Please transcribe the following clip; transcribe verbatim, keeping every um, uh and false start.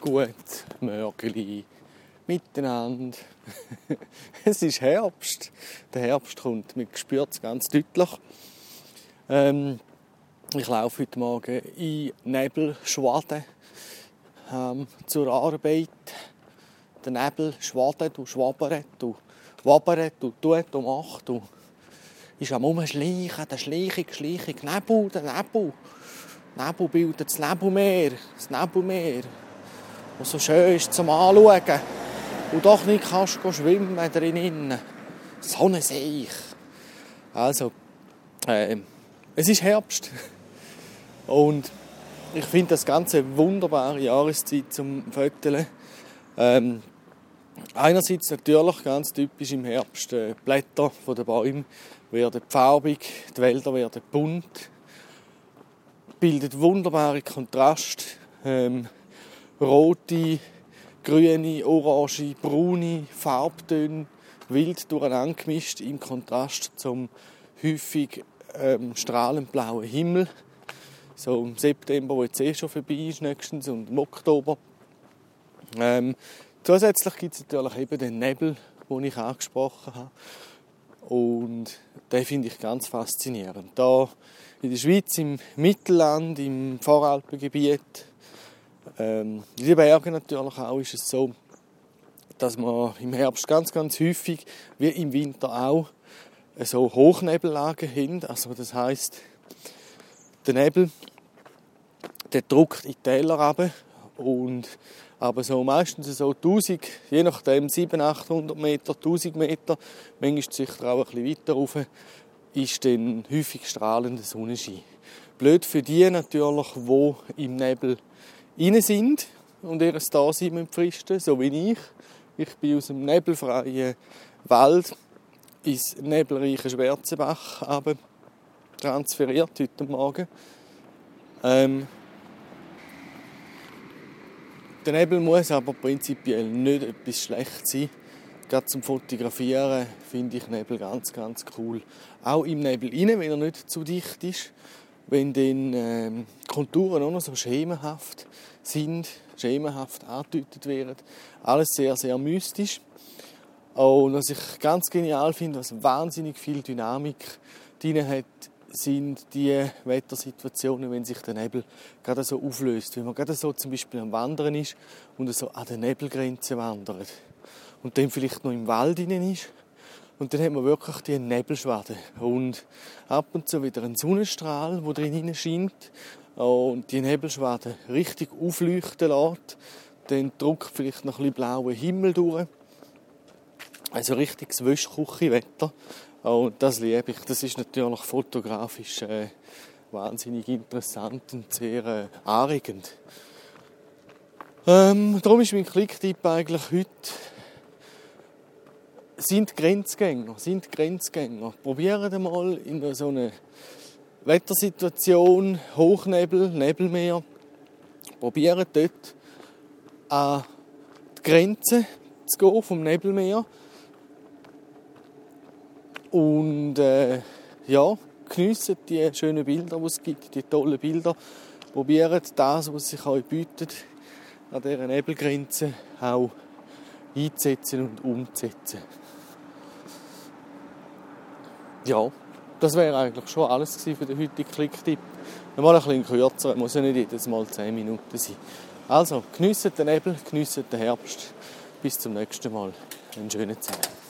gut, Mörgeli, miteinander. Es ist Herbst. Der Herbst kommt, man spürt es ganz deutlich. Ähm, ich laufe heute Morgen in Nebelschwaden ähm, zur Arbeit. Der Nebel schwadet und schwabbert und wabbert und tut und macht und ist am Umschleichen, der schleichig, schleichig Nebel, der Nebel. Nebel bildet das Nebelmeer, das Nebelmeer, das so schön ist zum Anschauen und doch nicht kannst du schwimmen drinnen. So ein Seich. Also, äh, es ist Herbst und ich finde das Ganze eine wunderbare Jahreszeit zum Föteln. Ähm, einerseits natürlich ganz typisch im Herbst, äh, die Blätter der Bäume werden farbig, die Wälder werden bunt, bildet wunderbare Kontraste, ähm, rote, grüne, orange, braune Farbtöne, wild durcheinander gemischt im Kontrast zum häufig ähm, strahlend blauen Himmel. So im September, wo jetzt eh schon vorbei ist, nächstens, und im Oktober. Ähm, zusätzlich gibt es natürlich eben den Nebel, den ich angesprochen habe. Und den finde ich ganz faszinierend. Da in der Schweiz, im Mittelland, im Voralpengebiet, ähm, in den Bergen natürlich auch, ist es so, dass man im Herbst ganz, ganz häufig, wie im Winter auch, so Hochnebellagen haben. Also das heisst, der Nebel, der drückt in die Täler runter und aber so meistens so tausend, je nachdem siebenhundert, achthundert Meter, tausend Meter, manchmal sicher auch ein bisschen weiter rauf, ist dann häufig strahlender Sonnenschein. Blöd für die natürlich, die im Nebel rein sind und ihr Dasein fristen, so wie ich. Ich bin aus dem nebelfreien Wald ins nebelreiche Schwarzenbach transferiert heute Morgen. Ähm, Der Nebel muss aber prinzipiell nicht etwas schlecht sein. Gerade zum Fotografieren finde ich Nebel ganz, ganz cool. Auch im Nebel rein, wenn er nicht zu dicht ist. Wenn dann ähm, Konturen auch noch so schemenhaft sind, schemenhaft angedeutet werden. Alles sehr, sehr mystisch. Und was ich ganz genial finde, was wahnsinnig viel Dynamik drin hat, sind die Wettersituationen, wenn sich der Nebel gerade so auflöst. Wenn man gerade so zum Beispiel am Wandern ist und so an der Nebelgrenze wandert und dann vielleicht noch im Wald hinein ist und dann hat man wirklich die Nebelschwaden und ab und zu wieder einen Sonnenstrahl, der drin scheint und die Nebelschwaden richtig aufleuchten lässt. Dann drückt vielleicht noch ein bisschen blauer Himmel durch. Also richtiges Wäschküchenwetter. Und das liebe ich. Das ist natürlich fotografisch äh, wahnsinnig interessant und sehr äh, anregend. Ähm, darum ist mein Klicktipp eigentlich heute: Sind Grenzgänger, sind Grenzgänger. Probiert einmal in so einer Wettersituation, Hochnebel, Nebelmeer, probiert dort an die Grenze zu gehen vom Nebelmeer. Und äh, ja, geniessen die schönen Bilder, die es gibt, die tollen Bilder. Probiert das, was sich euch bietet, an dieser Nebelgrenze auch einzusetzen und umzusetzen. Ja, das wäre eigentlich schon alles für den heutigen Klicktipp. Mal ein bisschen kürzer, muss ja nicht jedes Mal zehn Minuten sein. Also, geniessen den Nebel, geniessen den Herbst. Bis zum nächsten Mal. Einen schönen Tag.